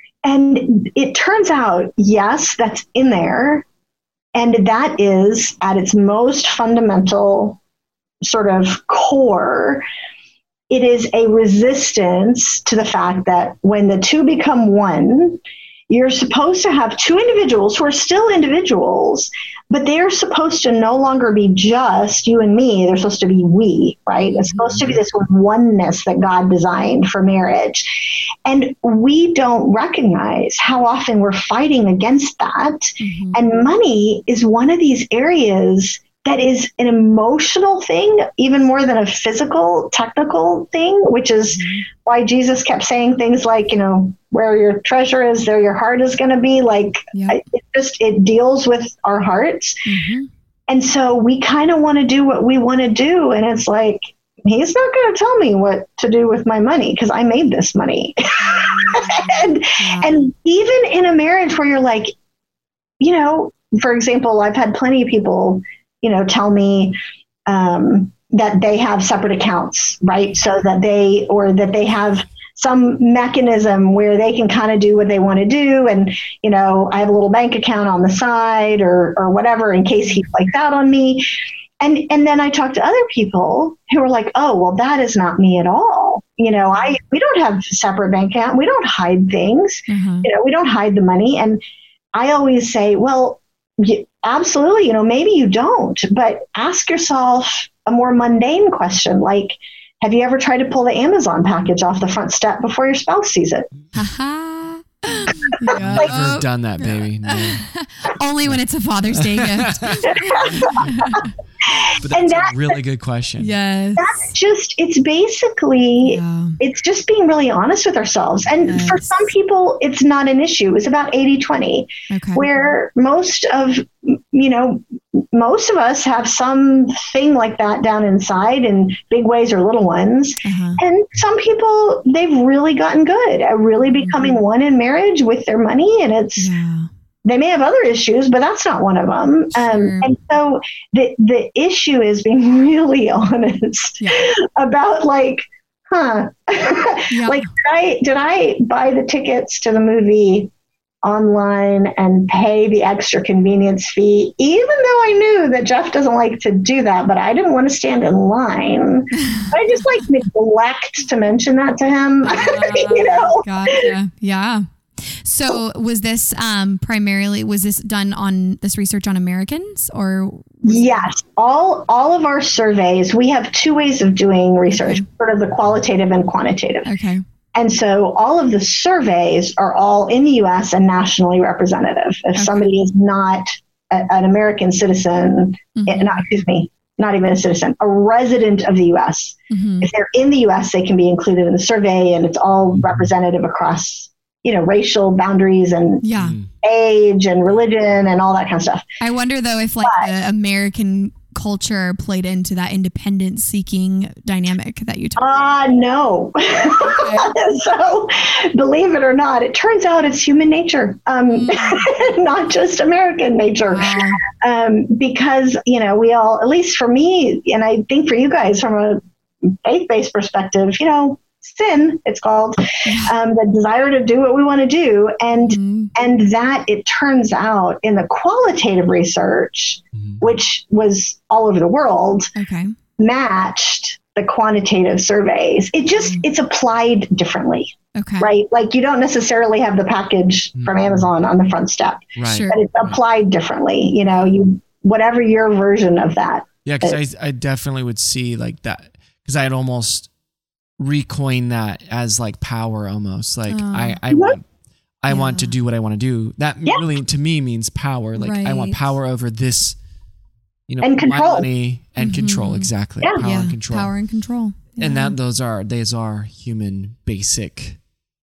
And it turns out, yes, that's in there. And that is at its most fundamental sort of core, it is a resistance to the fact that when the two become one, you're supposed to have two individuals who are still individuals, but they're supposed to no longer be just you and me. They're supposed to be we, right? It's supposed to be this oneness that God designed for marriage. And we don't recognize how often we're fighting against that. Mm-hmm. And money is one of these areas that is an emotional thing, even more than a physical, technical thing, which is mm-hmm. why Jesus kept saying things like, you know, where your treasure is, there your heart is going to be. Like, yep. it just, it deals with our hearts. Mm-hmm. And so we kind of want to do what we want to do. And it's like, he's not going to tell me what to do with my money because I made this money. and, yeah. and even in a marriage where you're like, you know, for example, I've had plenty of people, you know, tell me um, that they have separate accounts, right? So that they, or that they have some mechanism where they can kind of do what they want to do. And, you know, I have a little bank account on the side or, or whatever, in case he flakes out on me. And, and then I talk to other people who are like, oh, well, that is not me at all. You know, I, we don't have a separate bank account. We don't hide things. Mm-hmm. You know, we don't hide the money. And I always say, well, you, absolutely, you know, maybe you don't, but ask yourself a more mundane question, like, have you ever tried to pull the Amazon package off the front step before your spouse sees it? Haha. I've Like, never done that, baby. No. Only when it's a Father's Day gift. But that's that, a really good question. Yes. That's just, it's basically, yeah. it's just being really honest with ourselves. And yes. for some people, it's not an issue. It's about eighty twenty, okay. where most of, you know, most of us have something like that down inside in big ways or little ones. Uh-huh. And some people, they've really gotten good at really becoming mm-hmm. one in marriage with their money. And it's, yeah. they may have other issues, but that's not one of them. Sure. Um, and so the the issue is being really honest yeah. about like, huh, yeah. like did I, did I buy the tickets to the movie online and pay the extra convenience fee, even though I knew that Jeff doesn't like to do that, but I didn't want to stand in line. I just like neglect to mention that to him, uh, you know? Gotcha. Yeah. So was this um, primarily, was this done on this research on Americans or? Yes. All, all of our surveys, we have two ways of doing research, okay. sort of the qualitative and quantitative. Okay. And so all of the surveys are all in the U S and nationally representative. If okay. somebody is not a, an American citizen, mm-hmm. not, excuse me, not even a citizen, a resident of the U S, mm-hmm. if they're in the U S, they can be included in the survey, and it's all representative across, you know, racial boundaries and yeah. age and religion and all that kind of stuff. I wonder though if like but, the American culture played into that independence seeking dynamic that you talked about. Uh, no. Okay. So believe it or not, it turns out it's human nature, um, mm. not just American nature. Wow. Um, because, you know, we all, at least for me, and I think for you guys from a faith-based perspective, you know, sin, it's called, um, the desire to do what we want to do. And, mm-hmm. and that it turns out in the qualitative research, mm-hmm. which was all over the world, okay. matched the quantitative surveys. It just, mm-hmm. it's applied differently, okay. right? Like you don't necessarily have the package mm-hmm. from Amazon on the front step, right. sure. but it's applied differently. You know, you, whatever your version of that. Yeah. Cause I, I definitely would see like that, cause I had almost recoin that as like power almost like oh. I, I want I yeah. want to do what I want to do. That yeah. really to me means power. Like right. I want power over this, you know, and control money and mm-hmm. control. Exactly. Yeah. Power yeah. and control. Power and control. Yeah. And that those are those are human basic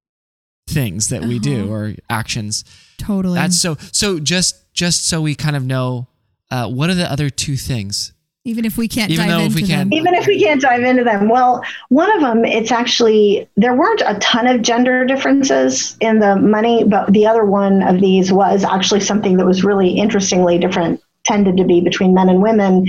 things that uh-huh. we do or actions. Totally. That's so so just just so we kind of know uh, what are the other two things? Even if we can't Even dive though into if we them. can, Even if we can't dive into them. Well, one of them, it's actually, there weren't a ton of gender differences in the money, but the other one of these was actually something that was really interestingly different, tended to be between men and women.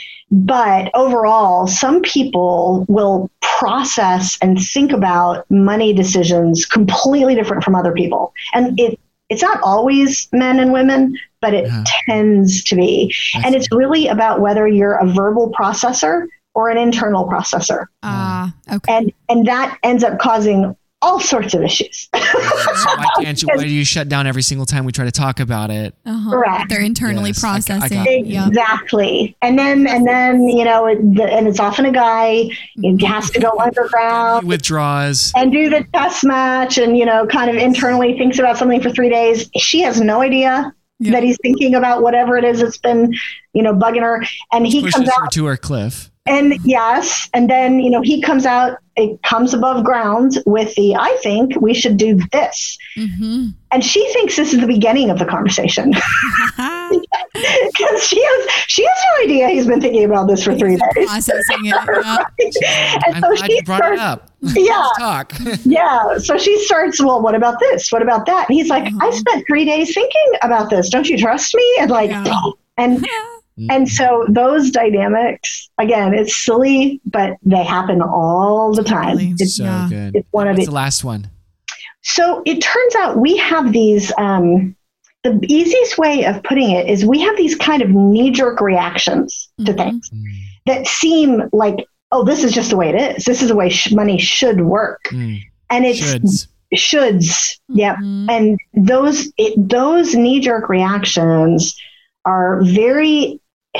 But overall, some people will process and think about money decisions completely different from other people. And it it's not always men and women, but it yeah. tends to be. And it's really about whether you're a verbal processor or an internal processor. Ah, uh, okay. And and that ends up causing all sorts of issues. So why can't you, why do you shut down every single time we try to talk about it? Uh-huh. Correct. They're internally Yes, I- I processing. got it. Yeah. Exactly. And then, and then, you know, it, the, and it's often a guy, he has to go He underground withdraws. and do the test match and, you know, kind of internally thinks about something for three days. She has no idea Yeah. that he's thinking about whatever it is that's been, you know, bugging her. And he Pushes comes her out to her cliff. and yes. And then, you know, he comes out, it comes above ground with the, I think we should do this. Mm-hmm. And she thinks this is the beginning of the conversation. Because she has she has no idea he's been thinking about this for three days. Processing it. Yeah. And I'm so glad she you brought it starts, up. yeah, Let's talk. yeah. So she starts, well, what about this? What about that? And he's like, Uh-huh. I spent three days thinking about this. Don't you trust me? And like, Yeah. and and so those dynamics, again, it's silly, but they happen all the time. Totally. It's, So Yeah. good. it's one of What's the the last one? So it turns out we have these, um, the easiest way of putting it is we have these kind of knee-jerk reactions to Mhm. things that seem like, oh, this is just the way it is. This is the way sh- money should work. Mm. And it's Shoulds. shoulds. Yeah. Mhm. And those, it, those knee-jerk reactions are very,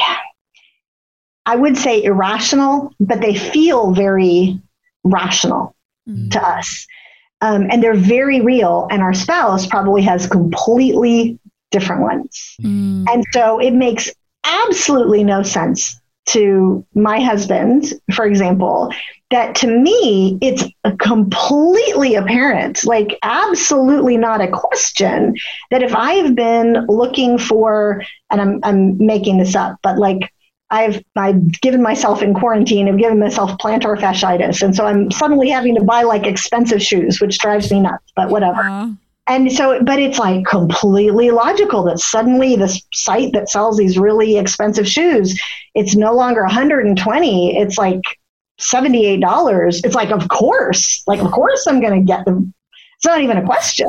I would say irrational, but they feel very rational Mhm. to us. Um, and they're very real. And our spouse probably has completely different ones. Mm. And so it makes absolutely no sense to my husband, for example, that to me, it's a completely apparent, like absolutely not a question, that if I've been looking for, and I'm, I'm making this up, but like I've, I've given myself in quarantine, I've given myself plantar fasciitis. And so I'm suddenly having to buy like expensive shoes, which drives me nuts, but whatever. Uh, And so, but it's like completely logical that suddenly this site that sells these really expensive shoes, it's no longer one hundred twenty, it's like seventy-eight dollars. It's like, of course, like, of course I'm going to get them. It's not even a question,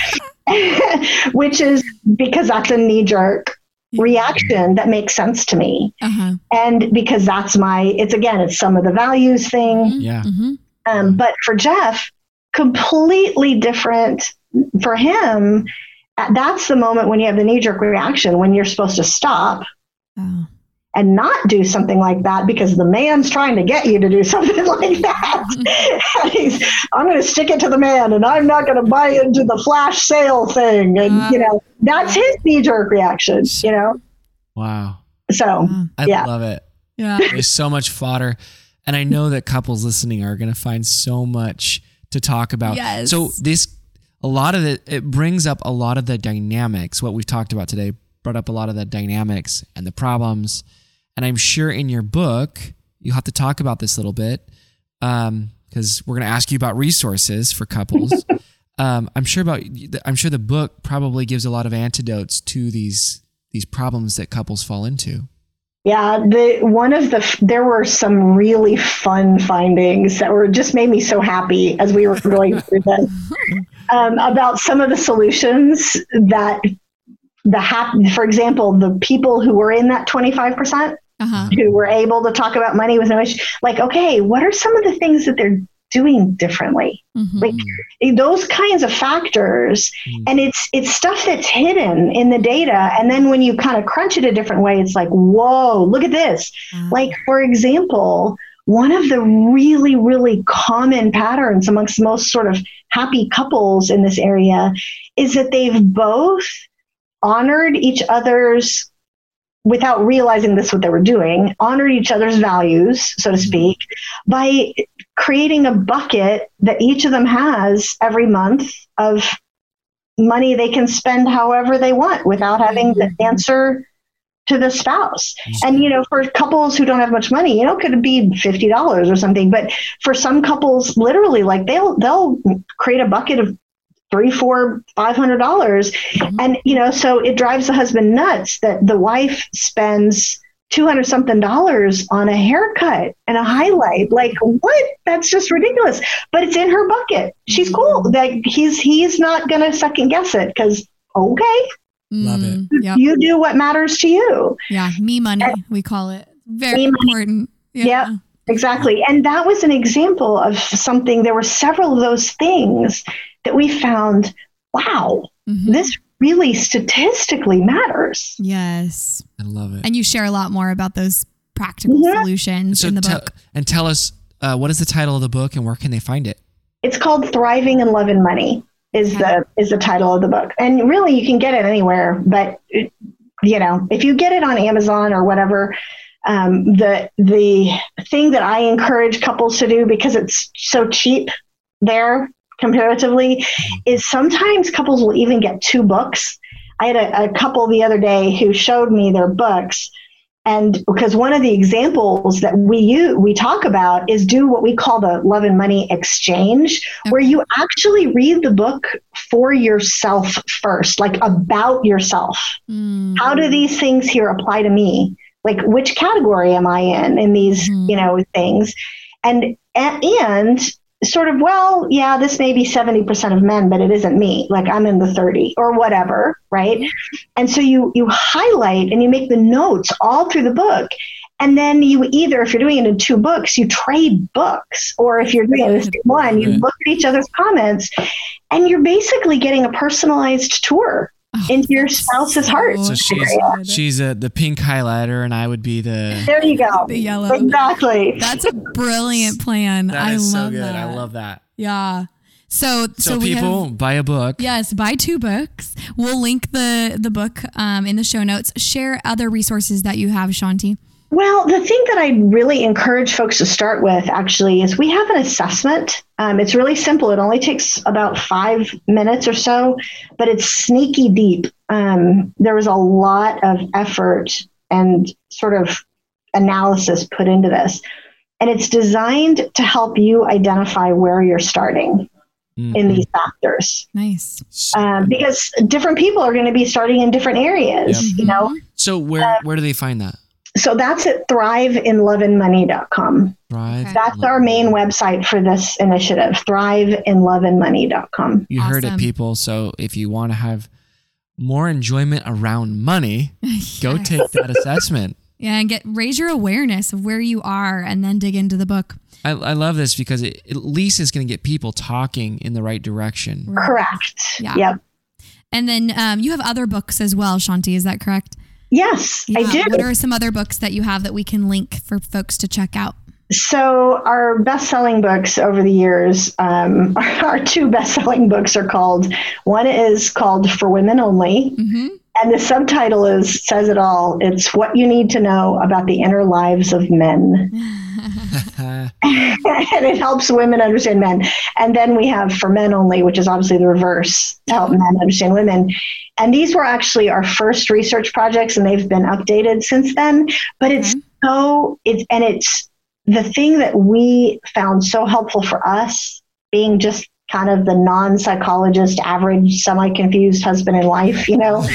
which is because that's a knee jerk reaction that makes sense to me. uh-huh. And because that's my, it's again, it's some of the values thing. Yeah. Mm-hmm. Um, but for Jeff, completely different for him. uh, That's the moment when you have the knee jerk reaction, when you're supposed to stop Oh. and not do something like that because the man's trying to get you to do something like that. And he's, I'm going to stick it to the man and I'm not going to buy into the flash sale thing. And, Uh, you know, that's his knee jerk reaction, you know? Wow. So, Uh, I yeah. love it. yeah. There's so much fodder. And I know that couples listening are going to find so much to talk about. Yes. So this, a lot of it, it brings up a lot of the dynamics. What we've talked about today brought up a lot of the dynamics and the problems. And I'm sure in your book, you'll have to talk about this a little bit um, because we're going to ask you about resources for couples. um, I'm sure about, I'm sure the book probably gives a lot of antidotes to these, these problems that couples fall into. Yeah, the one of the there were some really fun findings that were just made me so happy as we were going through this um, about some of the solutions that the hap- for example, the people who were in that twenty-five percent Uh-huh. who were able to talk about money with no issue, like, okay, what are some of the things that they're doing differently? Mhm. Like those kinds of factors, Mm. and it's it's stuff that's hidden in the data, and then when you kind of crunch it a different way, it's like, whoa, look at this. Uh, Like, for example, one of the really really common patterns amongst the most sort of happy couples in this area is that they've both honored each other's, without realizing this what they were doing, honored each other's values, so to speak, by creating a bucket that each of them has every month of money they can spend however they want without having to answer to the spouse. And, you know, for couples who don't have much money, you know, could be fifty dollars or something. But for some couples, literally, like they'll, they'll create a bucket of three, four, five hundred dollars. Mhm. And, you know, so it drives the husband nuts that the wife spends two hundred something dollars on a haircut and a highlight. Like, what? That's just ridiculous. But it's in her bucket. She's cool. Like he's, he's not going to second guess it because, okay, Love it. Mm, Yep. you do what matters to you. Yeah. Me money, we call it. Very Me money. important. Yeah. Yep. exactly. And that was an example of something. There were several of those things that we found, wow, mm-hmm. this really statistically matters. Yes. I love it. And you share a lot more about those practical mm-hmm. solutions so in the te- book. And tell us, uh, what is the title of the book and where can they find it? It's called Thriving in Love and Money is okay. the is the title of the book. And really, you can get it anywhere. But, it, you know, if you get it on Amazon or whatever, um, the the thing that I encourage couples to do, because it's so cheap there, comparatively, is sometimes couples will even get two books. I had a, a couple the other day who showed me their books, and because one of the examples that we use, we talk about is do what we call the Love and Money Exchange, okay. where you actually read the book for yourself first, like about yourself. Mm. How do these things here apply to me? Like, which category am I in in these, mm. you know, things? And and sort of, well, yeah, this may be seventy percent of men, but it isn't me. Like, I'm in the thirty or whatever, right? And so you you highlight and you make the notes all through the book. And then you either, if you're doing it in two books, you trade books. Or if you're doing it in one, you look at each other's comments. And you're basically getting a personalized tour oh, into your spouse's heart. So she's, she's a, the pink highlighter and I would be the... There you go. The yellow. Exactly. That's a brilliant plan. That I is love so good. that. I love that. Yeah. So, so, so people have, buy a book. Yes, buy two books. We'll link the, the book um, in the show notes. Share other resources that you have, Shanti. Well, the thing that I really encourage folks to start with actually is we have an assessment. Um, it's really simple. It only takes about five minutes or so, but it's sneaky deep. Um, there was a lot of effort and sort of analysis put into this. And it's designed to help you identify where you're starting mm-hmm. in these factors. Nice. Um, because different people are going to be starting in different areas, yep. you know? So where, uh, where do they find that? So that's at thrive in love and money dot com. Thrive. Okay. That's our main website for this initiative, thrive in love and money dot com. You awesome. Heard it, people. So if you want to have more enjoyment around money, yes. go take that assessment. Yeah, and get raise your awareness of where you are and then dig into the book. I, I love this because it at least is going to get people talking in the right direction. Right. Correct. Yeah. Yep. And then um, you have other books as well, Shanti. Is that correct? Yes, yeah. I do. What are some other books that you have that we can link for folks to check out? So our best-selling books over the years, um, our two best-selling books are called, one is called For Women Only, mm-hmm. and the subtitle is, says it all. It's What You Need to Know About the Inner Lives of Men. And it helps women understand men. And then we have For Men Only, which is obviously the reverse, to help men understand women. And these were actually our first research projects, and they've been updated since then. But it's okay. so, it's, and it's the thing that we found so helpful for us, being just kind of the non-psychologist, average, semi-confused husband and wife, you know,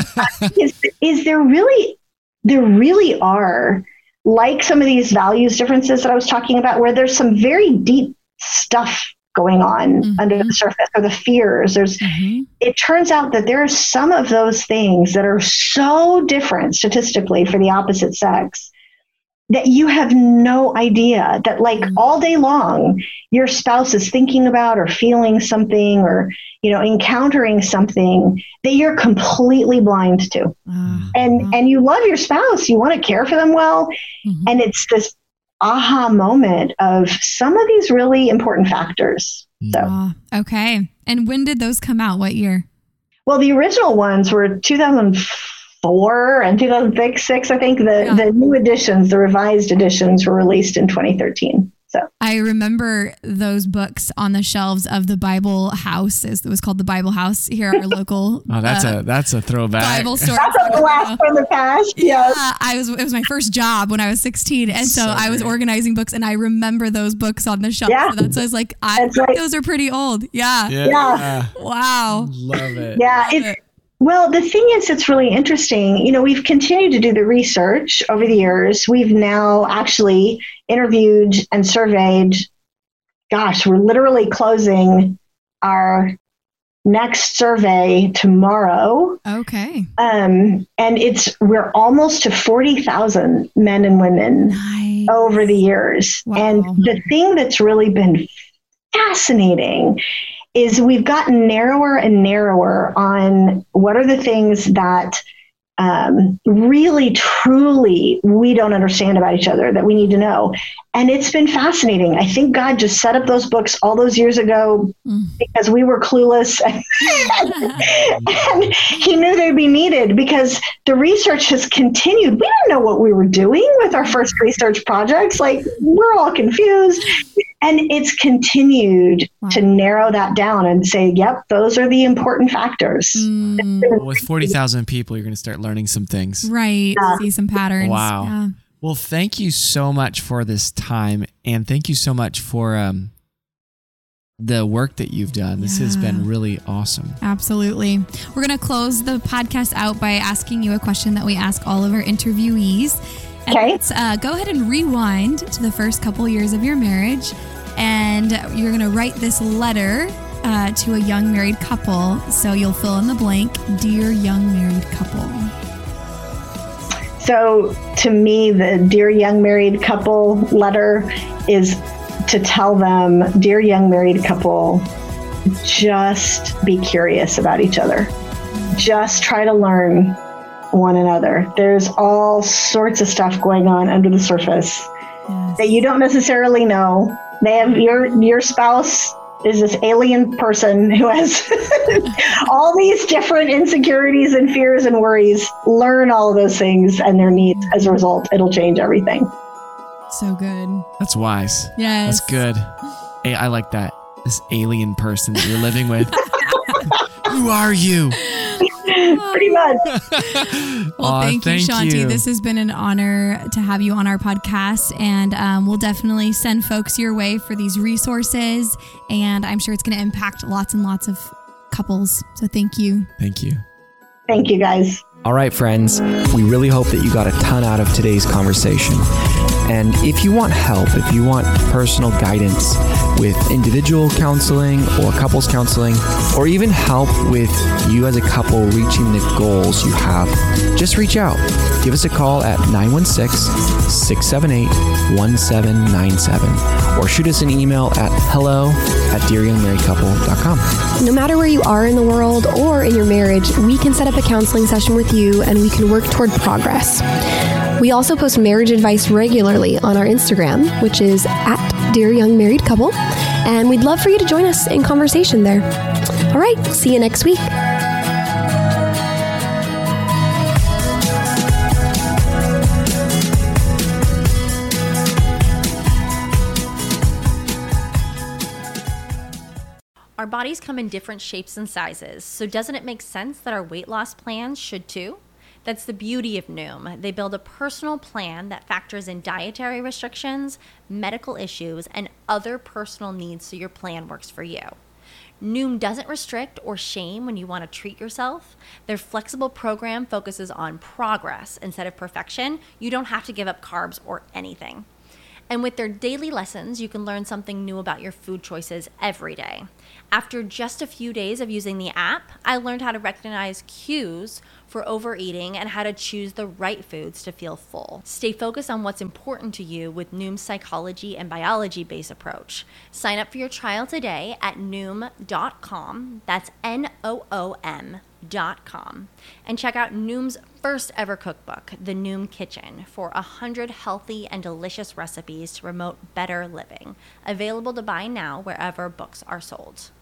is, is there really, there really are, like some of these values differences that I was talking about, where there's some very deep stuff going on mm-hmm. under the surface, or the fears. There's, mm-hmm. it turns out that there are some of those things that are so different statistically for the opposite sex that you have no idea that, like, mm-hmm. all day long, your spouse is thinking about or feeling something or, you know, encountering something that you're completely blind to. Mm-hmm. And, and you love your spouse, you want to care for them well. Mm-hmm. And it's this aha moment of some of these really important factors. So, oh, okay. And when did those come out? What year? Well, the original ones were two thousand four and two thousand six, I think. The, yeah. the new editions, the revised editions, were released in twenty thirteen. So I remember those books on the shelves of the Bible House. It was called the Bible House here at our local. Oh, that's uh, a that's a throwback. Bible store. That's a blast from the past. Yes. Yeah, I was. It was my first job when I was sixteen, and so, so I was organizing books, and I remember those books on the shelf. Yeah. So that's why I was like, I think right. those are pretty old. Yeah. Yeah. yeah. Wow. Love it. Yeah. Love It's, it. Well, the thing is, it's really interesting. You know, we've continued to do the research over the years. We've now actually interviewed and surveyed. Gosh, we're literally closing our next survey tomorrow. Okay. Um, and it's, we're almost to forty thousand men and women Nice. over the years. Wow. And the thing that's really been fascinating is we've gotten narrower and narrower on what are the things that um, really, truly, we don't understand about each other that we need to know. And it's been fascinating. I think God just set up those books all those years ago mm. because we were clueless and he knew they'd be needed because the research has continued. We didn't know what we were doing with our first research projects. Like, we're all confused. And it's continued wow. to narrow that down and say, yep, those are the important factors. Mm. Well, with forty thousand people, you're going to start learning some things. Right. Yeah. See some patterns. Wow. Yeah. Well, thank you so much for this time. And thank you so much for um, the work that you've done. This yeah. has been really awesome. Absolutely. We're going to close the podcast out by asking you a question that we ask all of our interviewees. And okay. let's uh, go ahead and rewind to the first couple years of your marriage. And you're going to write this letter uh, to a young married couple. So you'll fill in the blank, Dear Young Married Couple. So to me, the Dear Young Married Couple letter is to tell them, Dear Young Married Couple, just be curious about each other. Just try to learn one another. There's all sorts of stuff going on under the surface yes. that you don't necessarily know. They have your your spouse is this alien person who has all these different insecurities and fears and worries. Learn all of those things and their needs. As a result, it'll change everything. So good. That's wise. Yes. That's good. Hey, I like that. This alien person that you're living with. Who are you? Pretty much. Well, Aw, thank you, thank Shanti. you. This has been an honor to have you on our podcast, and um, we'll definitely send folks your way for these resources, and I'm sure it's going to impact lots and lots of couples. So thank you. Thank you. Thank you, guys. All right, friends, we really hope that you got a ton out of today's conversation. And if you want help, if you want personal guidance with individual counseling or couples counseling, or even help with you as a couple reaching the goals you have, just reach out. Give us a call at nine one six, six seven eight, one seven nine seven or shoot us an email at hello at dear young married couple dot com. No matter where you are in the world or in your marriage, we can set up a counseling session with you and we can work toward progress. We also post marriage advice regularly on our Instagram, which is at Dear Young Married Couple, and we'd love for you to join us in conversation there. All right, see you next week. Our bodies come in different shapes and sizes, so doesn't it make sense that our weight loss plans should too? That's the beauty of Noom. They build a personal plan that factors in dietary restrictions, medical issues, and other personal needs so your plan works for you. Noom doesn't restrict or shame when you want to treat yourself. Their flexible program focuses on progress instead of perfection. You don't have to give up carbs or anything. And with their daily lessons, you can learn something new about your food choices every day. After just a few days of using the app, I learned how to recognize cues for overeating and how to choose the right foods to feel full. Stay focused on what's important to you with Noom's psychology and biology-based approach. Sign up for your trial today at noom dot com. That's N O O M dot com. And check out Noom's first ever cookbook, The Noom Kitchen, for one hundred healthy and delicious recipes to promote better living. Available to buy now wherever books are sold.